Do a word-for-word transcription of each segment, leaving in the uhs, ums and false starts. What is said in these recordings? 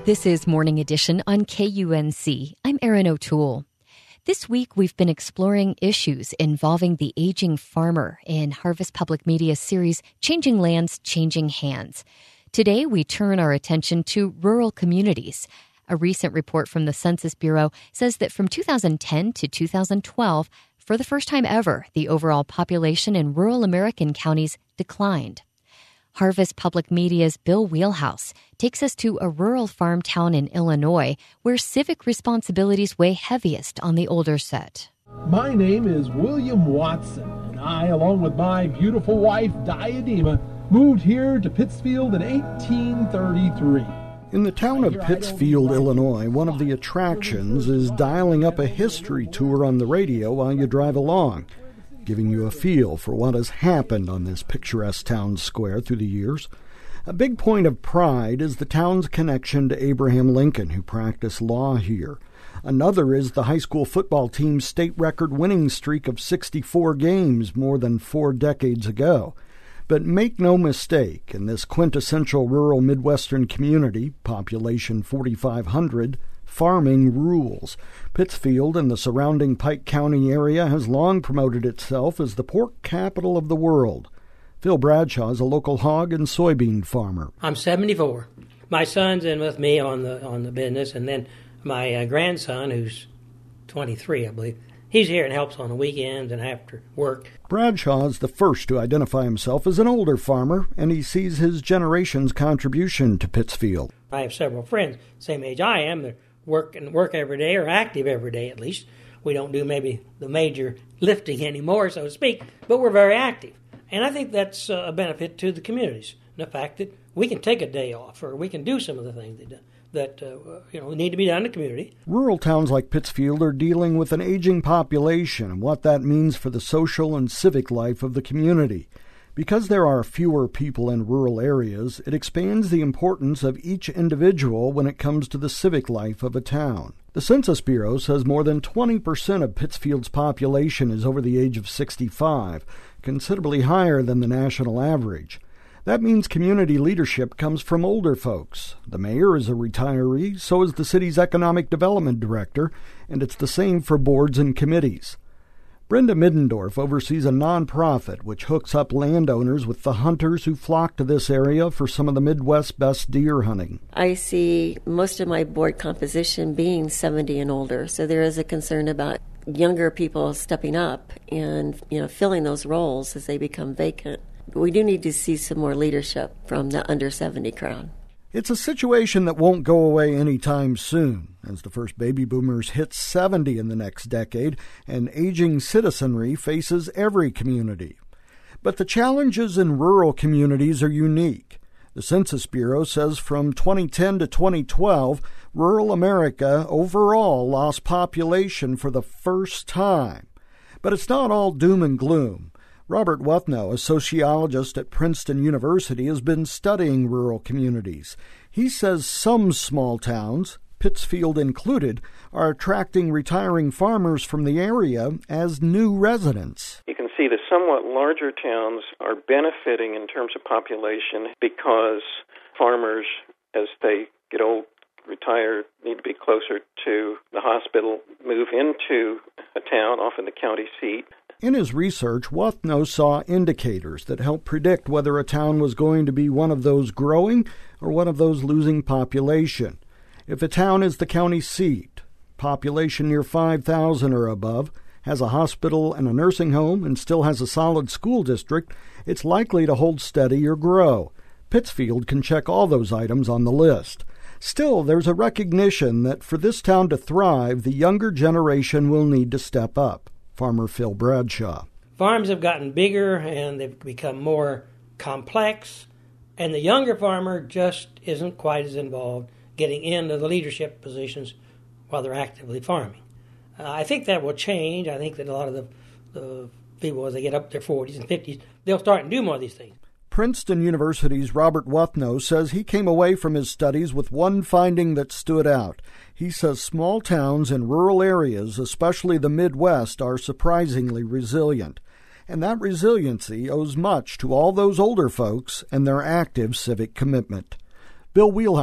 This is Morning Edition on K U N C. I'm Erin O'Toole. This week, we've been exploring issues involving the aging farmer in Harvest Public Media's series, Changing Lands, Changing Hands. Today, we turn our attention to rural communities. A recent report from the Census Bureau says that from two thousand ten to two thousand twelve, for the first time ever, the overall population in rural American counties declined. Harvest Public Media's Bill Wheelhouse takes us to a rural farm town in Illinois where civic responsibilities weigh heaviest on the older set. My name is William Watson, and I, along with my beautiful wife, Diadema, moved here to Pittsfield in eighteen thirty-three. In the town of Pittsfield, Illinois, one of the attractions is dialing up a history tour on the radio while you drive along, giving you a feel for what has happened on this picturesque town square through the years. A big point of pride is the town's connection to Abraham Lincoln, who practiced law here. Another is the high school football team's state record winning streak of sixty-four games more than four decades ago. But make no mistake, in this quintessential rural Midwestern community, population forty-five hundred, farming rules. Pittsfield and the surrounding Pike County area has long promoted itself as the pork capital of the world. Phil Bradshaw is a local hog and soybean farmer. I'm seventy-four. My son's in with me on the on the business, and then my uh, grandson, who's twenty-three, I believe, he's here and helps on the weekends and after work. Bradshaw is the first to identify himself as an older farmer, and he sees his generation's contribution to Pittsfield. I have several friends, same age I am. They're work and work every day, or active every day at least. We don't do maybe the major lifting anymore, so to speak, but we're very active. And I think that's a benefit to the communities, the fact that we can take a day off, or we can do some of the things that, that uh, you know, need to be done in the community. Rural towns like Pittsfield are dealing with an aging population and what that means for the social and civic life of the community. Because there are fewer people in rural areas, it expands the importance of each individual when it comes to the civic life of a town. The Census Bureau says more than twenty percent of Pittsfield's population is over the age of sixty-five, considerably higher than the national average. That means community leadership comes from older folks. The mayor is a retiree, so is the city's economic development director, and it's the same for boards and committees. Brenda Middendorf oversees a nonprofit which hooks up landowners with the hunters who flock to this area for some of the Midwest's best deer hunting. I see most of my board composition being seventy and older, so there is a concern about younger people stepping up and, you know, filling those roles as they become vacant. But we do need to see some more leadership from the under seventy crowd. It's a situation that won't go away anytime soon, as the first baby boomers hit seventy in the next decade, and aging citizenry faces every community. But the challenges in rural communities are unique. The Census Bureau says from twenty ten to twenty twelve, rural America overall lost population for the first time. But it's not all doom and gloom. Robert Wuthnow, a sociologist at Princeton University, has been studying rural communities. He says some small towns, Pittsfield included, are attracting retiring farmers from the area as new residents. You can see the somewhat larger towns are benefiting in terms of population because farmers, as they get old, retire, need to be closer to the hospital, move into a town, often the county seat. In his research, Wuthnow saw indicators that help predict whether a town was going to be one of those growing or one of those losing population. If a town is the county seat, population near five thousand or above, has a hospital and a nursing home, and still has a solid school district, it's likely to hold steady or grow. Pittsfield can check all those items on the list. Still, there's a recognition that for this town to thrive, the younger generation will need to step up. Farmer Phil Bradshaw. Farms have gotten bigger and they've become more complex, and the younger farmer just isn't quite as involved getting into the leadership positions while they're actively farming. Uh, I think that will change. I think that a lot of the, the people, as they get up to their forties and fifties, they'll start and do more of these things. Princeton University's Robert Wuthnow says he came away from his studies with one finding that stood out. He says small towns in rural areas, especially the Midwest, are surprisingly resilient. And that resiliency owes much to all those older folks and their active civic commitment. Bill Wheelhouse,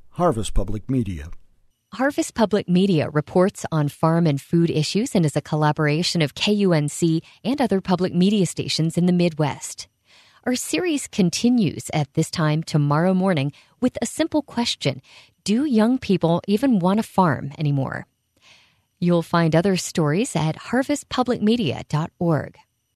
Harvest Public Media. Harvest Public Media reports on farm and food issues and is a collaboration of K U N C and other public media stations in the Midwest. Our series continues at this time tomorrow morning with a simple question: do young people even want to farm anymore? You'll find other stories at harvest public media dot org.